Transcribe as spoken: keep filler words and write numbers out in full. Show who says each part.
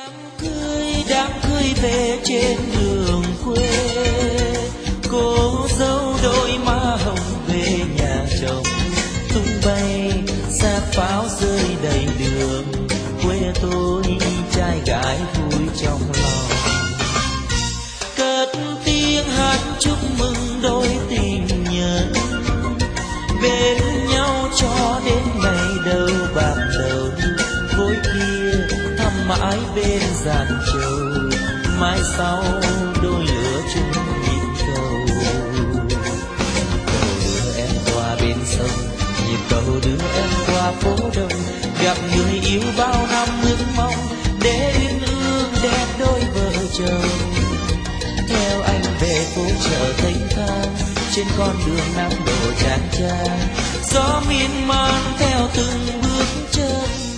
Speaker 1: cưới đám cưới về trên đường quê, cô dâu đôi má hồng về nhà chồng, tung bay xa pháo rơi đầy đường, quê tôi trai gái vui trong lòng. Cất tiếng hát chúc mừng đôi tình nhân, bên nhau cho đến ngày đầu bạc đầu, gối kia thăm mãi bên giàn trầu, mai sau đôi lứa chung nhịp cầu. Cầu đưa em qua bên sông, nhịp cầu đưa em qua phố đông, gặp người yêu bao năm ước mong để uyên ương đẹp đôi vợ chồng. Theo anh về phố chợ Tây Thang, trên con đường nắng đổ chang chang, gió miên man theo từng bước chân.